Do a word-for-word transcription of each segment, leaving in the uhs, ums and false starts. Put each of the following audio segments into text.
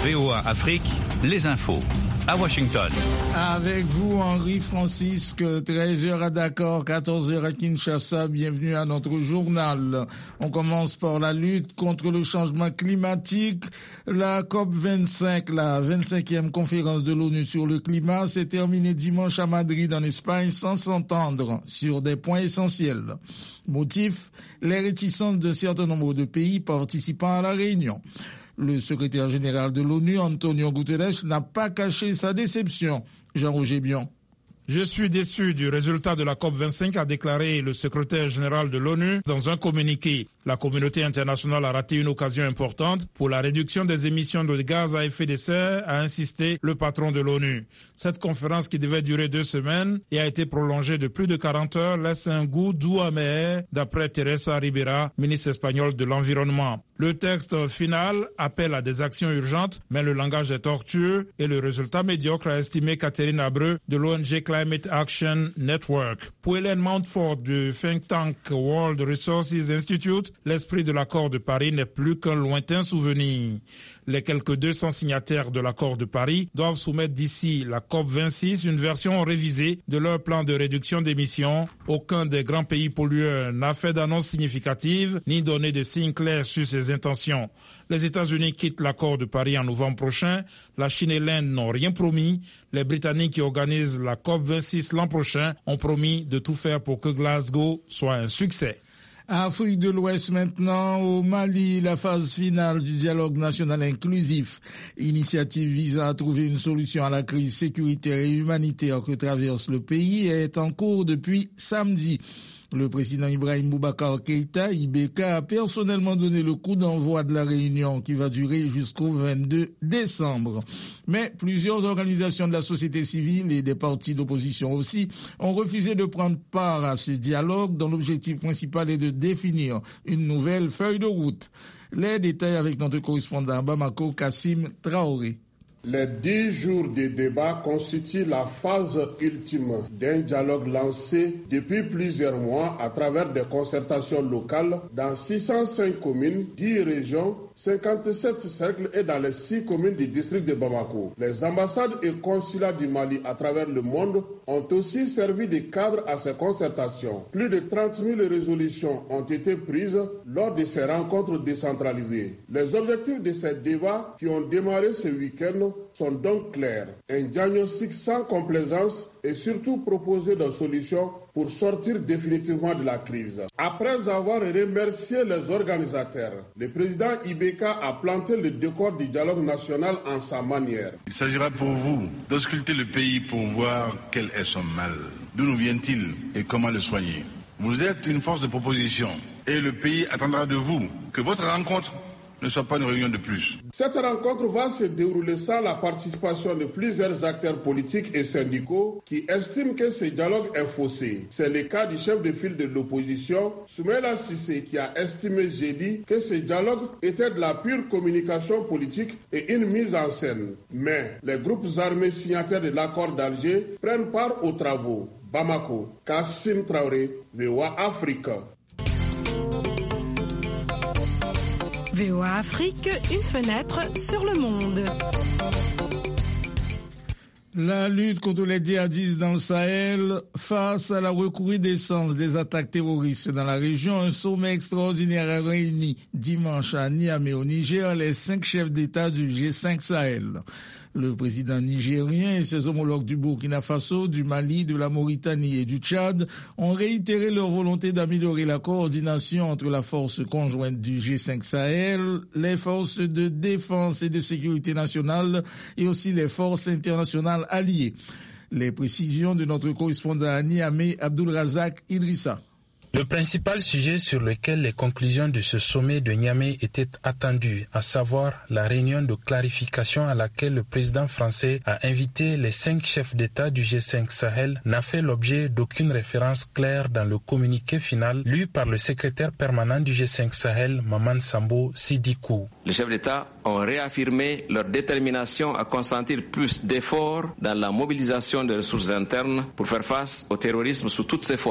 V O A Afrique, les infos. À Washington. Avec vous, Henri Francisque, treize heures à Dakar, quatorze heures à Kinshasa. Bienvenue à notre journal. On commence par la lutte contre le changement climatique. La COP vingt-cinq, la vingt-cinquième conférence de l'ONU sur le climat, s'est terminée dimanche à Madrid, en Espagne, sans s'entendre sur des points essentiels. Motif, les réticences d'un certain nombre de pays participant à la réunion. Le secrétaire général de l'ONU, Antonio Guterres, n'a pas caché sa déception. Jean-Roger Bion. Je suis déçu du résultat de la COP vingt-cinq, a déclaré le secrétaire général de l'ONU dans un communiqué. La communauté internationale a raté une occasion importante pour la réduction des émissions de gaz à effet de serre, a insisté le patron de l'ONU. Cette conférence qui devait durer deux semaines et a été prolongée de plus de quarante heures laisse un goût doux amer, d'après Teresa Ribera, ministre espagnole de l'Environnement. Le texte final appelle à des actions urgentes, mais le langage est tortueux et le résultat médiocre, a estimé Catherine Abreu de l'O N G Climate Action Network. Pour Hélène Mountford du think tank World Resources Institute, l'esprit de l'accord de Paris n'est plus qu'un lointain souvenir. Les quelques deux cents signataires de l'accord de Paris doivent soumettre d'ici la COP vingt-six une version révisée de leur plan de réduction d'émissions. Aucun des grands pays pollueurs n'a fait d'annonce significative ni donné de signes clairs sur ses intentions. Les États-Unis quittent l'accord de Paris en novembre prochain. La Chine et l'Inde n'ont rien promis. Les Britanniques qui organisent la COP vingt-six l'an prochain ont promis de tout faire pour que Glasgow soit un succès. Afrique de l'Ouest maintenant, au Mali, la phase finale du dialogue national inclusif, initiative visant à trouver une solution à la crise sécuritaire et humanitaire que traverse le pays, est en cours depuis samedi. Le président Ibrahim Boubacar Keïta, I B K, a personnellement donné le coup d'envoi de la réunion qui va durer jusqu'au vingt-deux décembre. Mais plusieurs organisations de la société civile et des partis d'opposition aussi ont refusé de prendre part à ce dialogue dont l'objectif principal est de définir une nouvelle feuille de route. Les détails avec notre correspondant à Bamako, Kassim Traoré. Les dix jours de débat constituent la phase ultime d'un dialogue lancé depuis plusieurs mois à travers des concertations locales dans six cent cinq communes, dix régions, cinquante-sept cercles et dans les six communes du district de Bamako. Les ambassades et consulats du Mali à travers le monde ont aussi servi de cadre à ces concertations. Plus de trente mille résolutions ont été prises lors de ces rencontres décentralisées. Les objectifs de ces débats qui ont démarré ce week-end sont donc clairs. Un diagnostic sans complaisance et surtout proposer des solutions pour sortir définitivement de la crise. Après avoir remercié les organisateurs, le président I B K a planté le décor du dialogue national en sa manière. Il s'agira pour vous d'ausculter le pays pour voir quel est son mal, d'où nous vient-il et comment le soigner. Vous êtes une force de proposition et le pays attendra de vous que votre rencontre ne soit pas une réunion de plus. Cette rencontre va se dérouler sans la participation de plusieurs acteurs politiques et syndicaux qui estiment que ce dialogue est faussé. C'est le cas du chef de file de l'opposition, Soumaïla Cissé, qui a estimé jeudi que ce dialogue était de la pure communication politique et une mise en scène. Mais les groupes armés signataires de l'accord d'Alger prennent part aux travaux. Bamako, Kassim Traoré, V O A Afrique. V O A Afrique, une fenêtre sur le monde. La lutte contre les djihadistes dans le Sahel face à la recrudescence des attaques terroristes dans la région. Un sommet extraordinaire a réuni dimanche à Niamey au Niger les cinq chefs d'État du G cinq Sahel. Le président nigérien et ses homologues du Burkina Faso, du Mali, de la Mauritanie et du Tchad ont réitéré leur volonté d'améliorer la coordination entre la force conjointe du G cinq Sahel, les forces de défense et de sécurité nationale et aussi les forces internationales alliées. Les précisions de notre correspondant à Niamey, Abdul Razak Idrissa. Le principal sujet sur lequel les conclusions de ce sommet de Niamey étaient attendues, à savoir la réunion de clarification à laquelle le président français a invité les cinq chefs d'État du G cinq Sahel, n'a fait l'objet d'aucune référence claire dans le communiqué final lu par le secrétaire permanent du G cinq Sahel, Maman Sambo Sidikou. Les chefs d'État ont réaffirmé leur détermination à consentir plus d'efforts dans la mobilisation des ressources internes pour faire face au terrorisme sous toutes ses formes.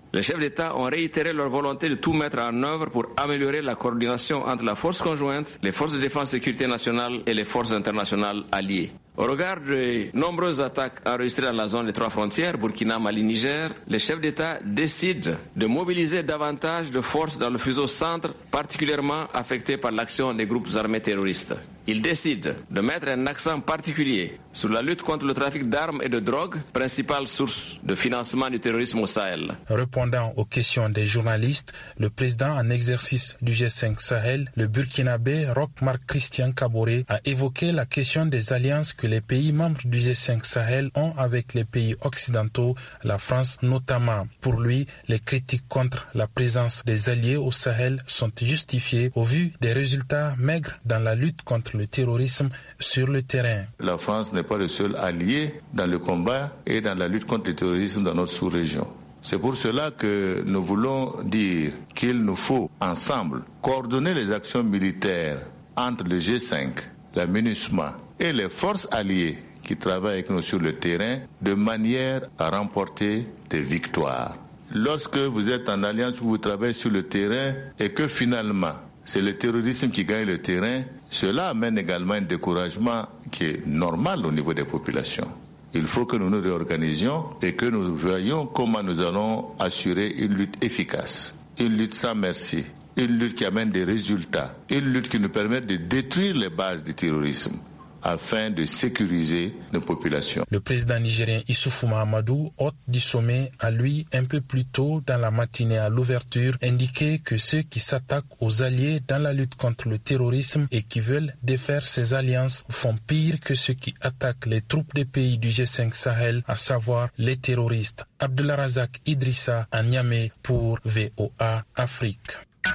Les chefs d'État ont réitéré leur volonté de tout mettre en œuvre pour améliorer la coordination entre la force conjointe, les forces de défense et de sécurité nationale et les forces internationales alliées. Au regard des nombreuses attaques enregistrées dans la zone des trois frontières, Burkina, Mali, Niger, les chefs d'État décident de mobiliser davantage de forces dans le fuseau centre, particulièrement affecté par l'action des groupes armés terroristes. Ils décident de mettre un accent particulier sur la lutte contre le trafic d'armes et de drogue, principale source de financement du terrorisme au Sahel. Répondant aux questions des journalistes, le président en exercice du G cinq Sahel, le burkinabé Roch-Marc Christian Kaboré, a évoqué la question des alliances que les pays membres du G cinq Sahel ont avec les pays occidentaux, la France notamment. Pour lui, les critiques contre la présence des alliés au Sahel sont justifiées au vu des résultats maigres dans la lutte contre le terrorisme sur le terrain. La France n'est pas le seul allié dans le combat et dans la lutte contre le terrorisme dans notre sous-région. C'est pour cela que nous voulons dire qu'il nous faut ensemble coordonner les actions militaires entre le G cinq, la MINUSMA et les forces alliées qui travaillent avec nous sur le terrain de manière à remporter des victoires. Lorsque vous êtes en alliance où vous travaillez sur le terrain et que finalement c'est le terrorisme qui gagne le terrain, cela amène également un découragement qui est normal au niveau des populations. Il faut que nous nous réorganisions et que nous voyions comment nous allons assurer une lutte efficace, une lutte sans merci, une lutte qui amène des résultats, une lutte qui nous permet de détruire les bases du terrorisme afin de sécuriser nos populations. Le président nigérien Issoufou Mahamadou, hôte du sommet, a lui, un peu plus tôt dans la matinée à l'ouverture, indiqué que ceux qui s'attaquent aux alliés dans la lutte contre le terrorisme et qui veulent défaire ces alliances font pire que ceux qui attaquent les troupes des pays du G cinq Sahel, à savoir les terroristes. Abdulrazak Idrissa à Niamey pour V O A Afrique.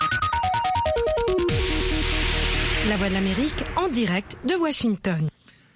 La Voix de l'Amérique en direct de Washington.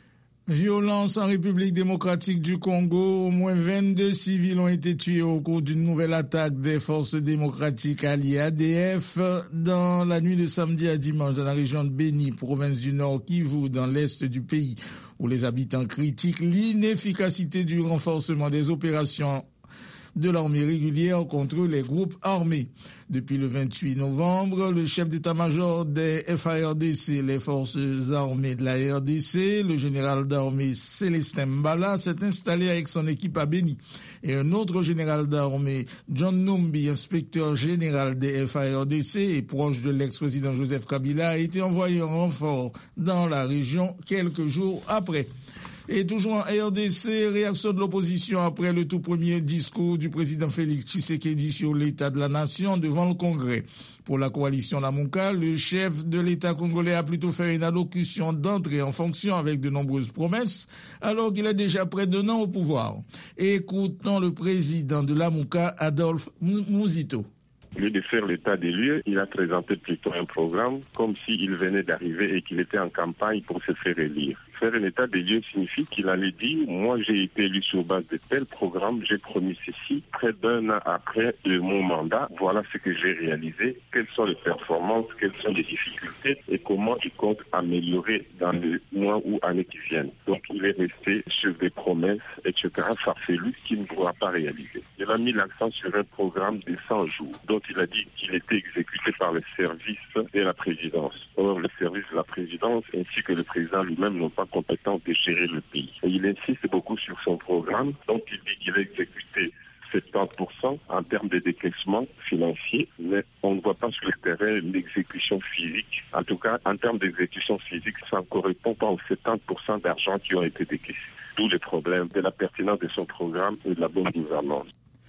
Violence en République démocratique du Congo. Au moins vingt-deux civils ont été tués au cours d'une nouvelle attaque des forces démocratiques alliées A D F dans la nuit de samedi à dimanche dans la région de Béni, province du Nord Kivu, dans l'est du pays, où les habitants critiquent l'inefficacité du renforcement des opérations de l'armée régulière contre les groupes armés. Depuis le vingt-huit novembre, le chef d'état-major des F A R D C, les forces armées de la R D C, le général d'armée Célestin Mbala, s'est installé avec son équipe à Béni. Et un autre général d'armée, John Numbi, inspecteur général des F A R D C et proche de l'ex-président Joseph Kabila, a été envoyé en renfort dans la région quelques jours après. Et toujours en R D C, réaction de l'opposition après le tout premier discours du président Félix Tshisekedi sur l'état de la nation devant le Congrès. Pour la coalition Lamuka, le chef de l'État congolais a plutôt fait une allocution d'entrée en fonction avec de nombreuses promesses, alors qu'il est déjà près d'un an au pouvoir. Écoutons le président de Lamuka, Adolphe Muzito. Au lieu de faire l'état des lieux, il a présenté plutôt un programme comme s'il venait d'arriver et qu'il était en campagne pour se faire élire. Faire un état des lieux signifie qu'il allait dire « Moi, j'ai été élu sur base de tel programme, j'ai promis ceci. Près d'un an après de mon mandat, voilà ce que j'ai réalisé, quelles sont les performances, quelles sont les difficultés et comment il compte améliorer dans les mois ou années qui viennent. » Donc, il est resté sur des promesses, et cetera, farfelues qu'il ne pourra pas réaliser. Il a mis l'accent sur un programme de cent jours, dont il a dit qu'il était exécuté par le service de la présidence. Or, le service de la présidence ainsi que le président lui-même n'ont pas compétence de gérer le pays. Et il insiste beaucoup sur son programme, donc il dit qu'il a exécuté soixante-dix pour cent en termes de décaissement financier, mais on ne voit pas sur le terrain l'exécution physique. En tout cas, en termes d'exécution physique, ça ne correspond pas aux soixante-dix pour cent d'argent qui ont été décaissés. D'où le problème de la pertinence de son programme et de la bonne gouvernance.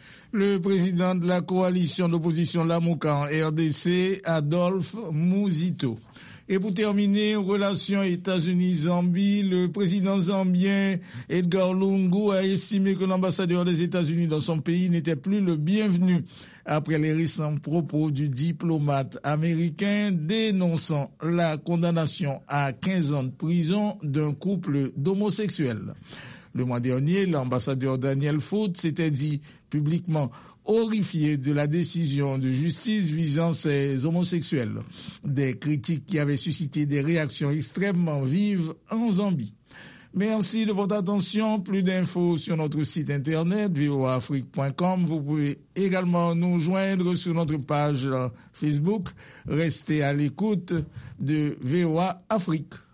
Le président de la coalition d'opposition Lamuka en R D C, Adolphe Muzito. Et pour terminer, relations États-Unis-Zambie, le président zambien Edgar Lungu a estimé que l'ambassadeur des États-Unis dans son pays n'était plus le bienvenu après les récents propos du diplomate américain dénonçant la condamnation à quinze ans de prison d'un couple d'homosexuels. Le mois dernier, l'ambassadeur Daniel Foote s'était dit publiquement horrifié de la décision de justice visant ces homosexuels. Des critiques qui avaient suscité des réactions extrêmement vives en Zambie. Merci de votre attention. Plus d'infos sur notre site internet v o a afrique point com. Vous pouvez également nous joindre sur notre page Facebook. Restez à l'écoute de V O A Afrique.